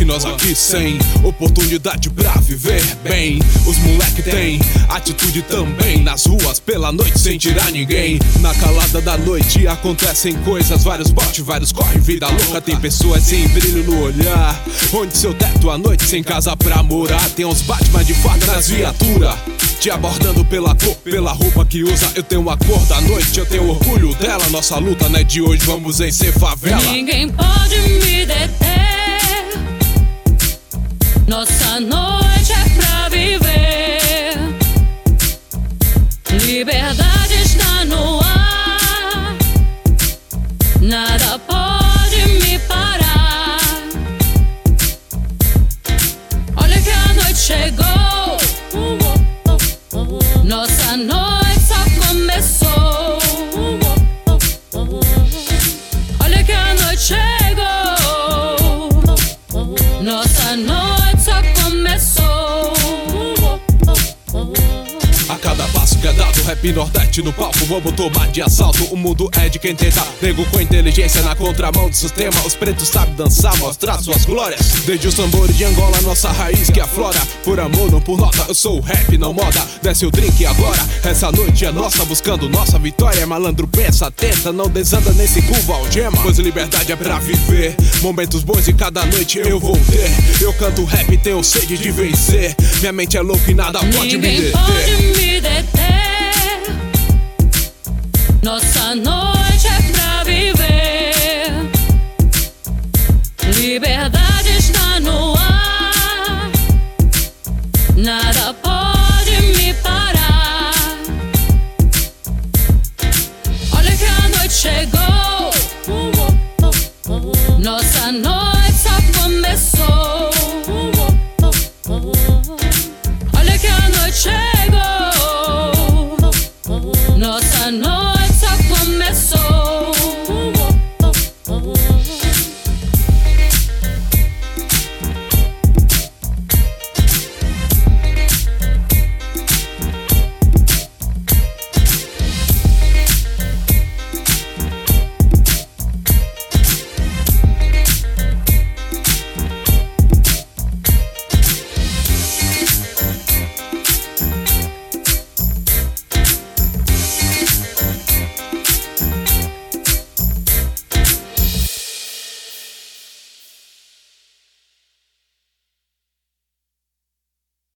nós aqui sem oportunidade pra viver bem. Os moleque tem atitude também nas ruas pela noite sem tirar ninguém. Na calada da noite acontecem coisas, vários botes, vários corre, vida louca. Tem pessoas sem brilho no olhar, onde seu teto à noite sem casa pra morar. Tem uns Batman de farda nas viaturas, te abordando pela cor, pela roupa que usa. Eu tenho a cor da noite, eu tenho orgulho dela. Nossa luta não é de hoje, vamos vencer favela. Ninguém pode me deter, nossa noite é pra viver. Liberdade está no ar, nada pode me parar. Olha que a noite chegou, nossa noite só começou. Olha que a noite chegou, nossa noite só começou. A cada passo que é dado, rap nordeste no palco, vamos tomar de assalto. O mundo é de quem tenta, nego com inteligência na contramão do sistema. Os pretos sabem dançar, mostrar suas glórias. Desde os tambores de Angola, nossa raiz que aflora. Por amor, não por nota, eu sou o rap, não moda. Desce o drink agora, essa noite é nossa, buscando nossa vitória. Malandro pensa, tenta, não desanda nesse curva algema. Pois liberdade é pra viver, momentos bons e cada noite eu vou ter. Eu canto rap, tenho sede de vencer. Minha mente é louca e nada pode me deter. Ninguém pode me deter, nossa noite é pra viver. Liberdade está no ar.